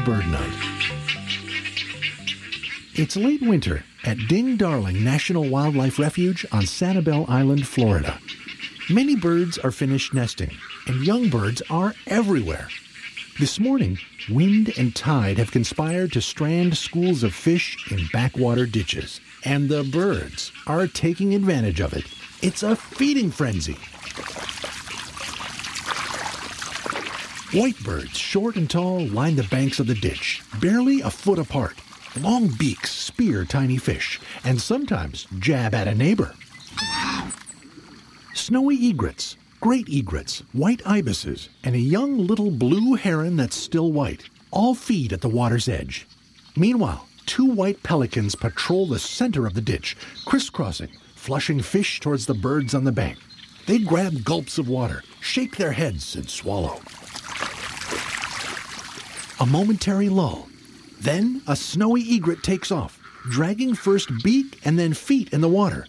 Bird Night. It's late winter at Ding Darling National Wildlife Refuge on Sanibel Island, Florida. Many birds are finished nesting, and young birds are everywhere. This morning, wind and tide have conspired to strand schools of fish in backwater ditches, and the birds are taking advantage of it. It's a feeding frenzy. White birds, short and tall, line the banks of the ditch, barely a foot apart. Long beaks spear tiny fish, and sometimes jab at a neighbor. Snowy egrets, great egrets, white ibises, and a young little blue heron that's still white all feed at the water's edge. Meanwhile, two white pelicans patrol the center of the ditch, crisscrossing, flushing fish towards the birds on the bank. They grab gulps of water, shake their heads, and swallow. A momentary lull. Then a snowy egret takes off, dragging first beak and then feet in the water.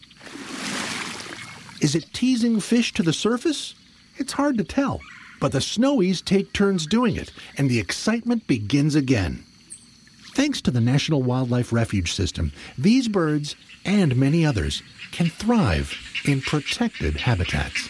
Is it teasing fish to the surface? It's hard to tell, but the snowies take turns doing it, and the excitement begins again. Thanks to the National Wildlife Refuge System, these birds, and many others, can thrive in protected habitats.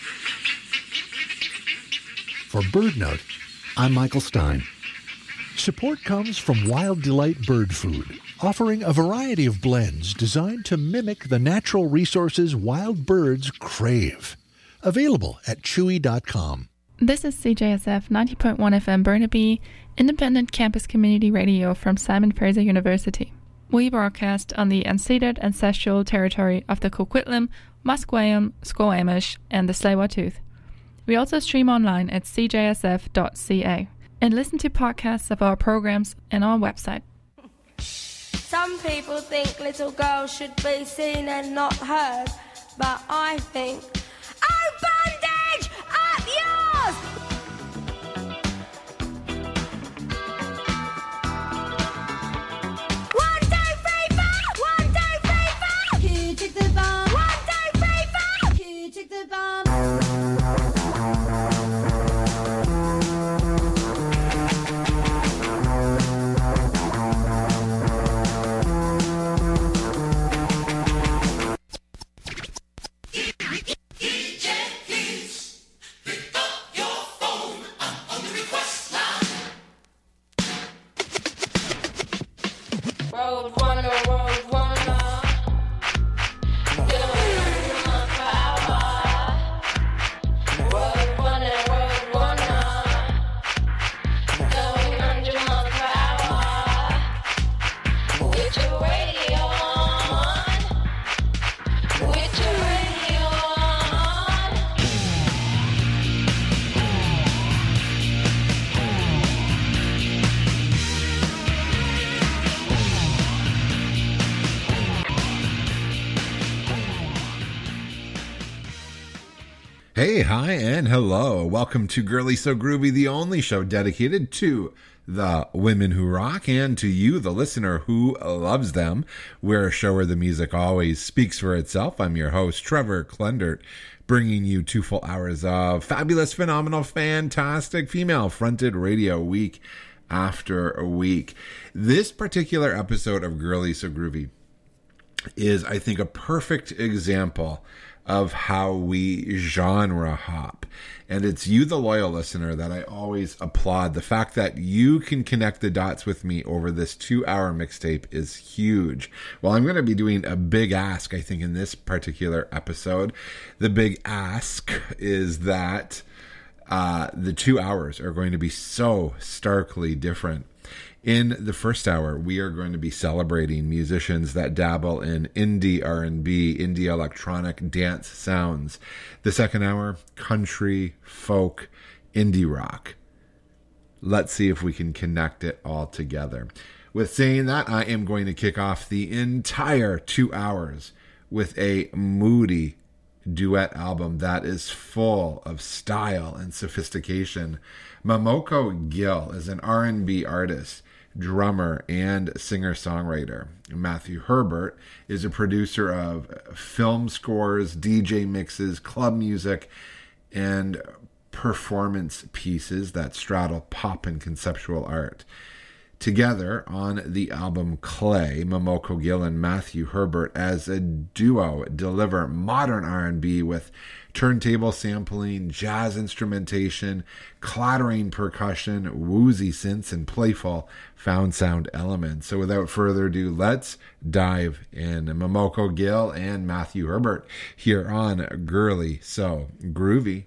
For BirdNote, I'm Michael Stein. Support comes from Wild Delight Bird Food, offering a variety of blends designed to mimic the natural resources wild birds crave. Available at chewy.com. This is CJSF 90.1 FM Burnaby, independent campus community radio from Simon Fraser University. We broadcast on the unceded ancestral territory of the Coquitlam, Musqueam, Squamish, and the Tsleil-Waututh. We also stream online at cjsf.ca. and listen to podcasts of our programs and our website. Some people think little girls should be seen and not heard, but I think, oh, bondage, up yours! One, two, three, four! One, two, three, four! Kid, take the bomb! One, two, three, four! Kid, take the bomb! Hey, hi, and hello. Welcome to Girly So Groovy, the only show dedicated to the women who rock and to you, the listener who loves them. We're a show where the music always speaks for itself. I'm your host, Trevor Klendert, bringing you 2 full hours of fabulous, phenomenal, fantastic female-fronted radio week after week. This particular episode of Girly So Groovy is, I think, a perfect example of how we genre hop. And it's you, the loyal listener, that I always applaud. The fact that you can connect the dots with me over this 2-hour mixtape is huge. Well, I'm going to be doing a big ask, I think, in this particular episode. The big ask is that the 2 hours are going to be so starkly different. In the first hour, we are going to be celebrating musicians that dabble in indie R&B, indie electronic dance sounds. The second hour, country, folk, indie rock. Let's see if we can connect it all together. With saying that, I am going to kick off the entire 2 hours with a moody duet album that is full of style and sophistication. Momoko Gill is an R&B artist, drummer, and singer-songwriter. Matthew Herbert is a producer of film scores, DJ mixes, club music, and performance pieces that straddle pop and conceptual art. together on the album Clay. Momoko Gill and Matthew Herbert as a duo deliver modern R&B with turntable sampling, jazz instrumentation, clattering percussion, woozy synths, and playful found sound elements. So without further ado, let's dive in. Momoko Gill and Matthew Herbert here on Girly So Groovy.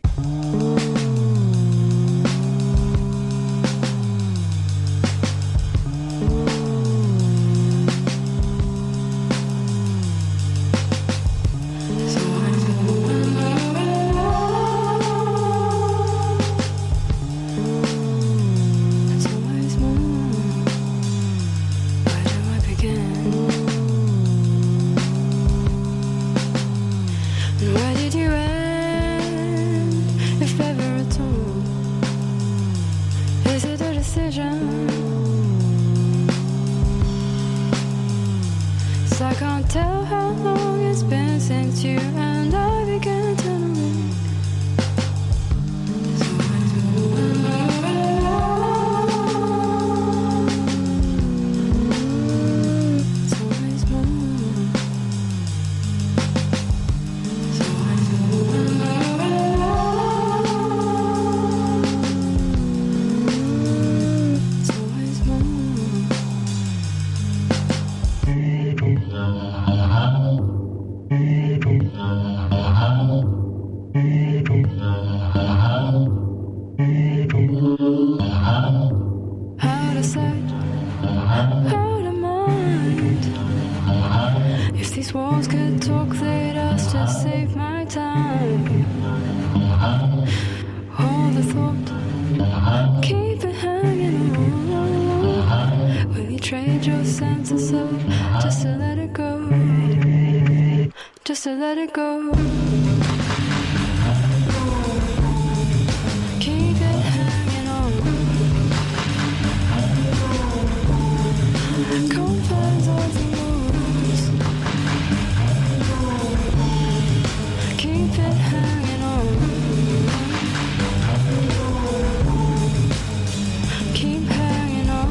Where did you end, if ever at all? Is it a decision? 'Cause I can't tell how long it's been since you and I began to meet. It's always more. Out of sight, out of mind. If these walls could talk, they'd ask to save my time. All the thought, keep it hanging on. Will you trade your sense of self just to let it go? Just to let it go. Keep it hanging on. Confines of the moons. Keep it hanging on. Keep hanging on.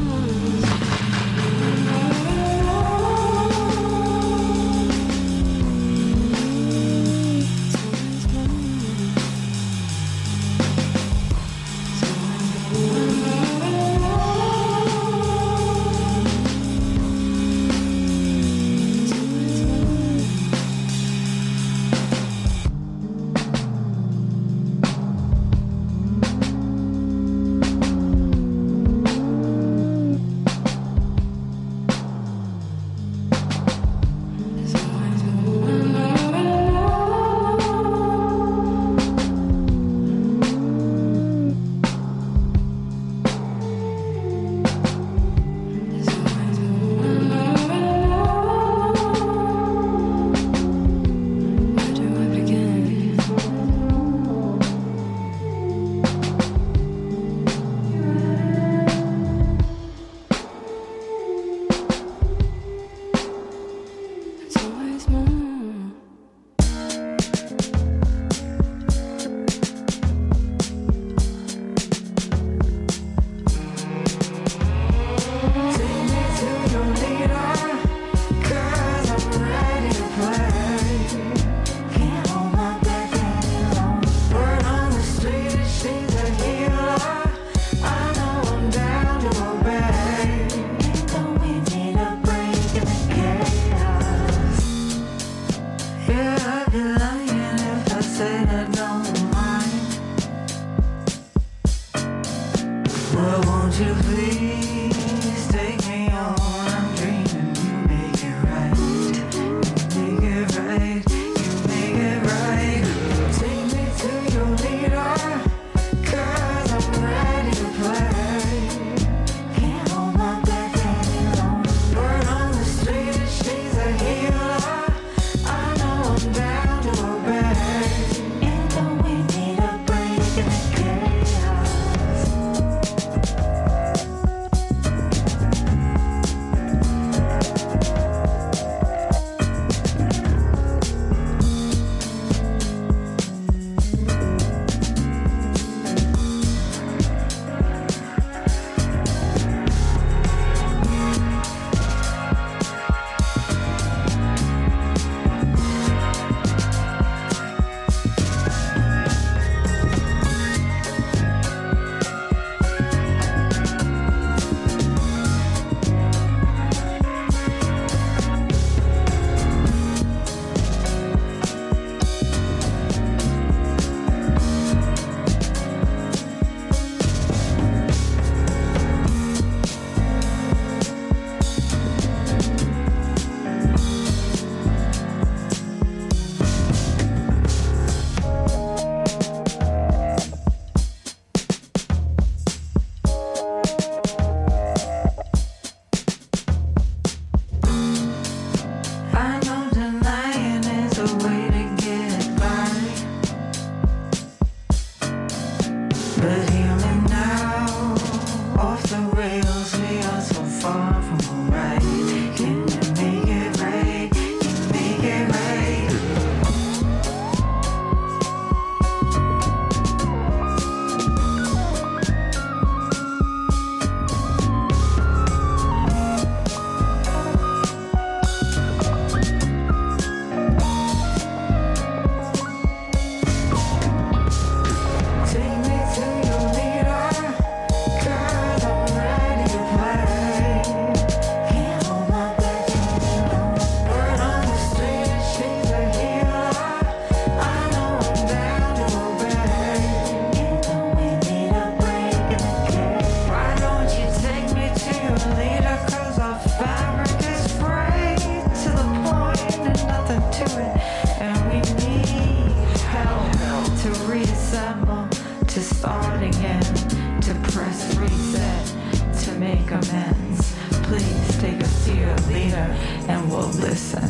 listen.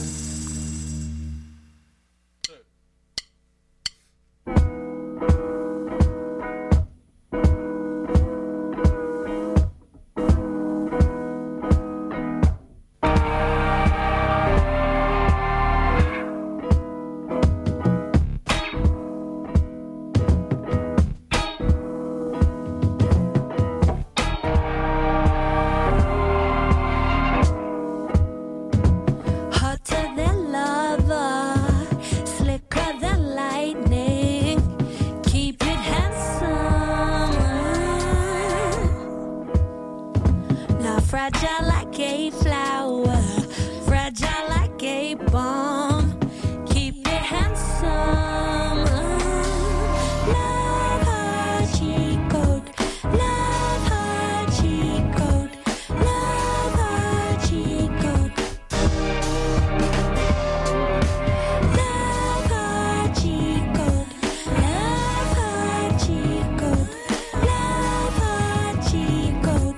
Fragile like a flower, fragile like a bomb. Keep it handsome. Love her cheat code, love her cheat code, love her cheat code. Love her cheat code, love her cheat code, love her cheat code.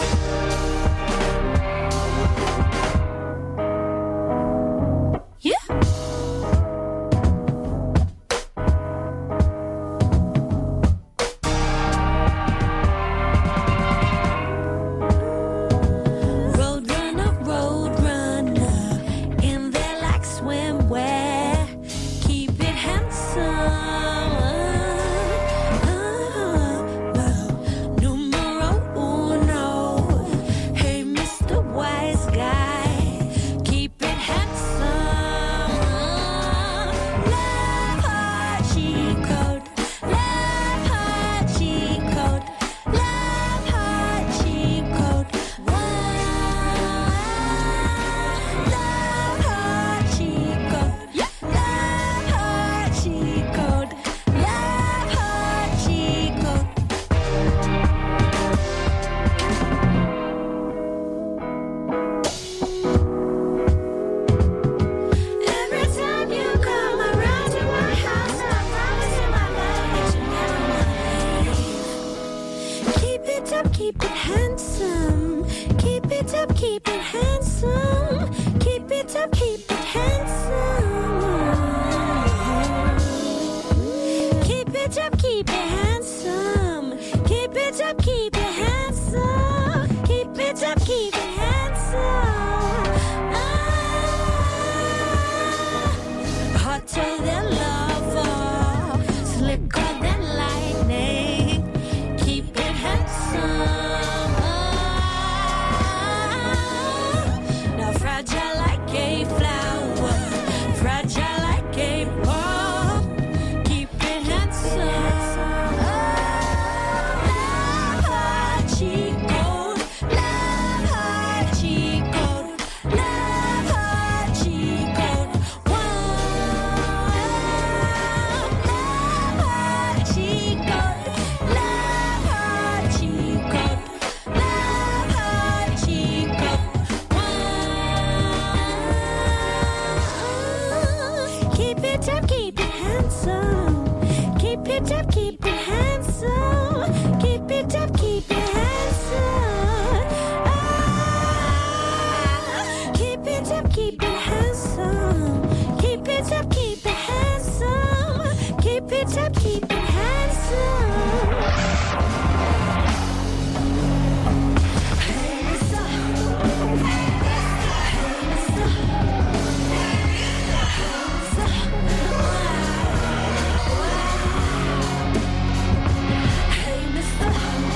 Keep it handsome. Keep it up, keep it handsome. Keep it up, keep it handsome. Keep it up, keep it handsome. Keep it up, keep it handsome. Keep it up, keep it handsome. Hotter than lava, slicker than lightning. Keep it handsome. Now fragile like a flower, fragile like a bomb. Keep it handsome. Love her cheat code, love her cheat code, love her cheat code. Love her cheat code, love her cheat code, love her cheat code. Keep it up, keep it handsome. Keep it up, keep it handsome. Keep it up, keep it handsome. Keep it up, keep it handsome. Keep it up, keep it handsome. Keep it up, keep it handsome. Hey, mister. Hey, mister. Hey, mister.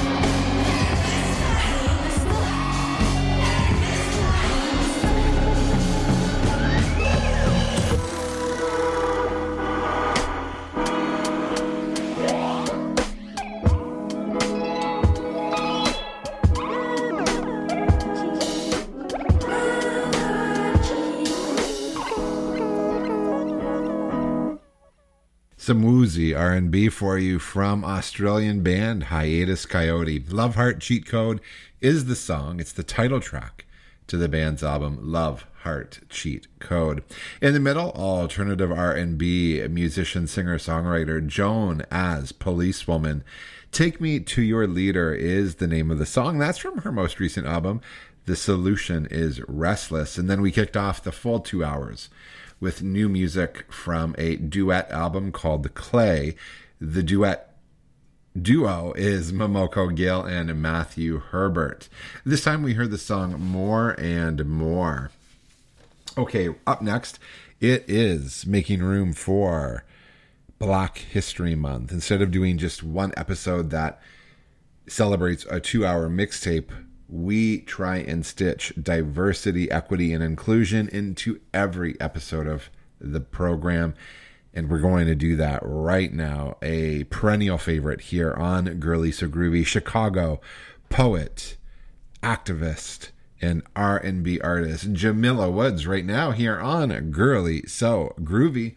Some woozy R&B for you from Australian band Hiatus Coyote. Love Heart Cheat Code is the song. It's the title track to the band's album Love Heart Cheat Code. In the middle, alternative R&B musician, singer, songwriter Joan as Policewoman. Take Me to Your Leader is the name of the song. That's from her most recent album, The Solution is Restless. And then we kicked off the full 2 hours with new music from a duet album called The Clay. The duo is Momoko Gill and Matthew Herbert. This time we heard the song More and More. Okay, up next, it is making room for Black History Month. Instead of doing just one episode that celebrates a 2-hour mixtape, we try and stitch diversity, equity, and inclusion into every episode of the program. And we're going to do that right now. A perennial favorite here on Girly So Groovy, Chicago poet, activist, and R&B artist Jamila Woods right now here on Girly So Groovy.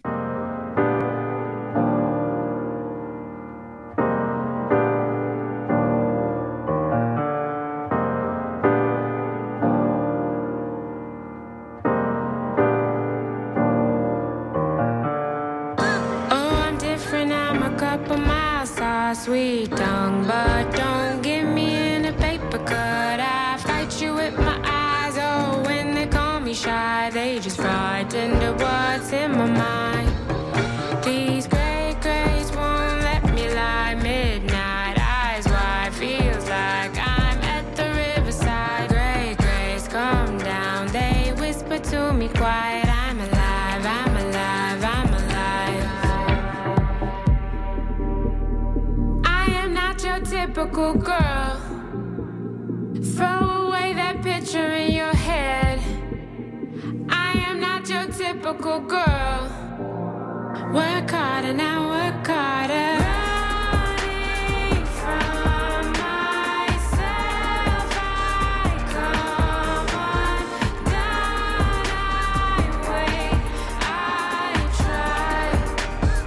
Sweet tongue, but don't get me in a paper cut. I fight you with my eyes. Oh, when they call me shy, they just frightened of what's in my mind. These gray grays won't let me lie. Midnight eyes wide, feels like I'm at the riverside. Gray grays come down, they whisper to me quiet. I'm alive, I'm alive, I'm alive. Typical girl, throw away that picture in your head. I am not your typical girl. Work harder now, work harder. Running from myself, I come undone. I wait, I try.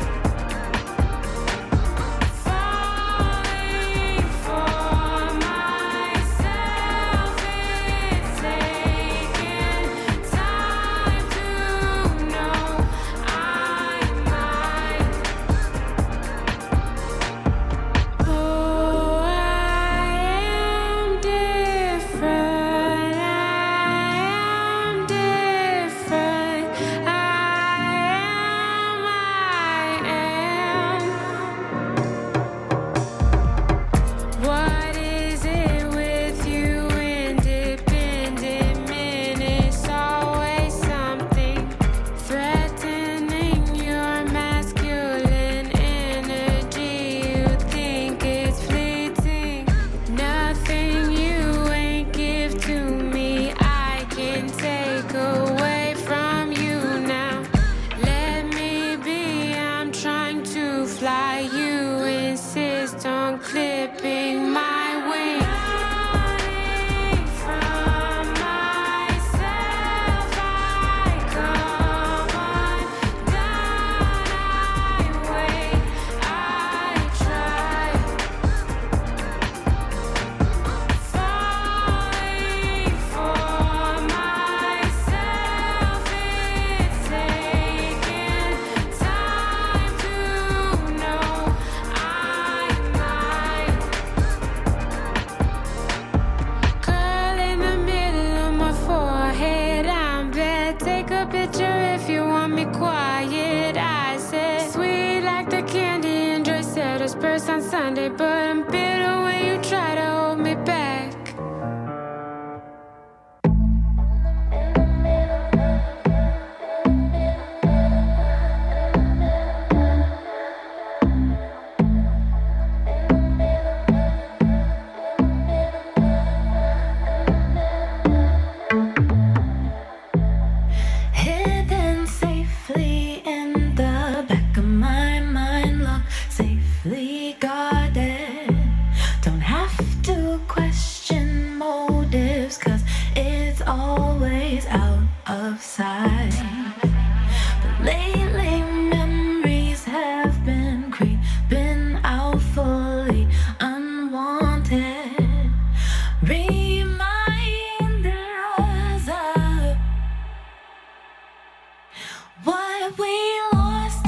On Sunday, but I'm bitter when you try to hold me back. Hidden safely in the back of my mind, locked safely guarded. Don't have to question motives, 'cause it's always out of sight. But lately memories have been creeping out fully unwanted, reminding us of what we lost.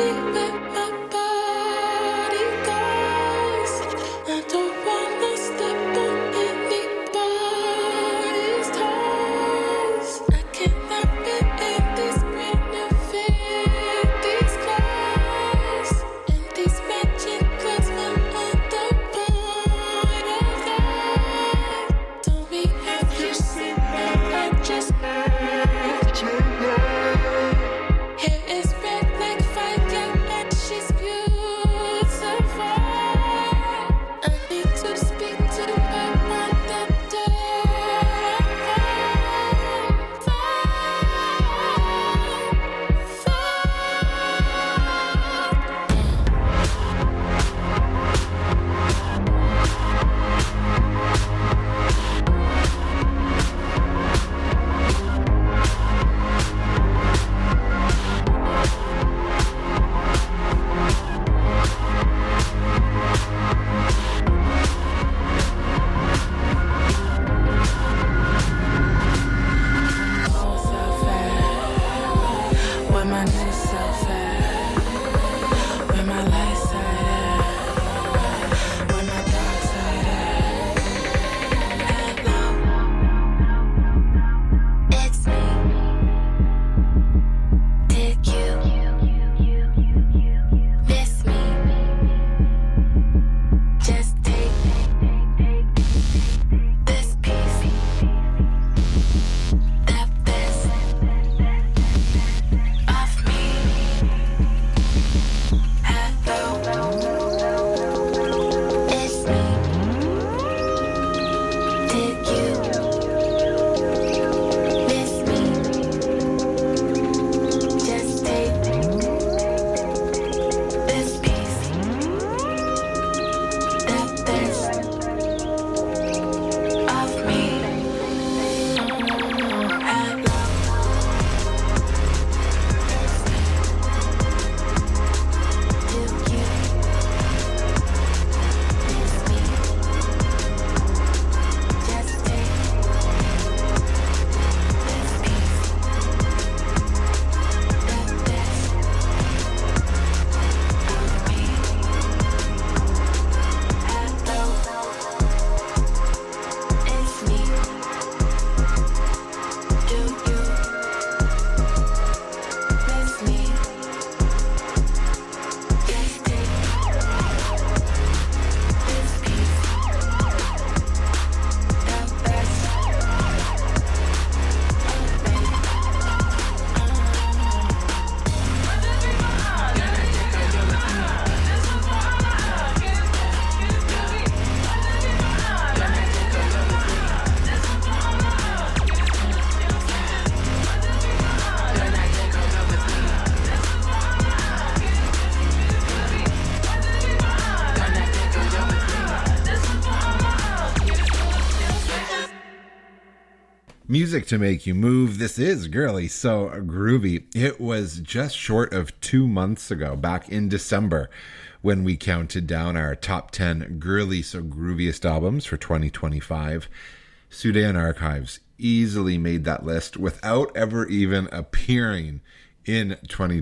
Music to make you move. This is Girly So Groovy. It was just short of 2 months ago, back in December, when we counted down our top 10 Girly So Grooviest albums for 2025. Sudan Archives easily made that list without ever even appearing in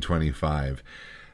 2025.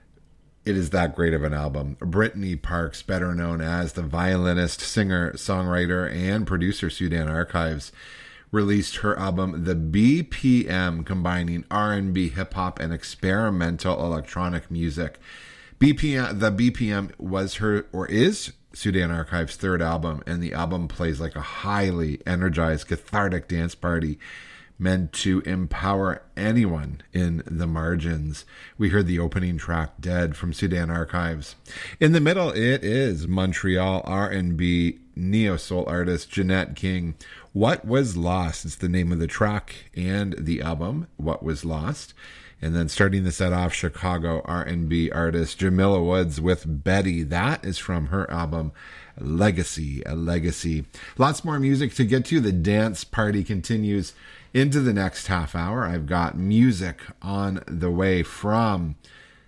It is that great of an album. Brittany Parks, better known as the violinist, singer, songwriter, and producer Sudan Archives, released her album The BPM, combining R&B, hip-hop, and experimental electronic music. The BPM was her, or is, Sudan Archives' third album, and the album plays like a highly energized, cathartic dance party meant to empower anyone in the margins. We heard the opening track, Dead, from Sudan Archives. In the middle, it is Montreal R&B neo-soul artist Jeanette King. What Was Lost is the name of the track and the album, What Was Lost. And then starting the set off, Chicago R&B artist Jamila Woods with Betty. That is from her album Legacy, a Legacy. Lots more music to get to. The dance party continues into the next half hour. I've got music on the way from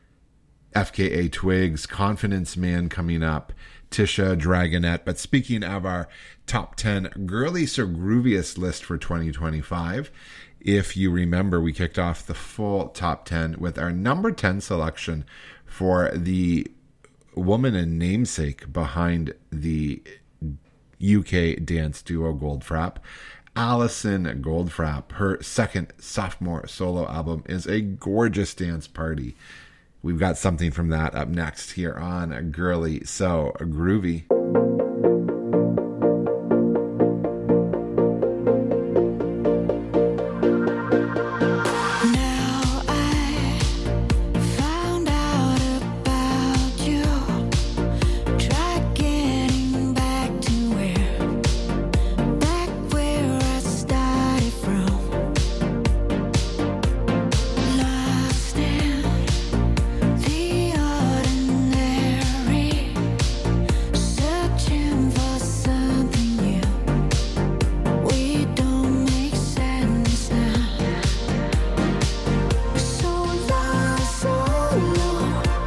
FKA Twigs, Confidence Man coming up, Tisha Dragonette. But speaking of our top 10 Girly So Grooviest list for 2025, if you remember, we kicked off the full top 10 with our number 10 selection for the woman and namesake behind the UK dance duo Goldfrapp. Alison Goldfrapp, her second sophomore solo album, is a gorgeous dance party. We've got something from that up next here on Girly So Groovy.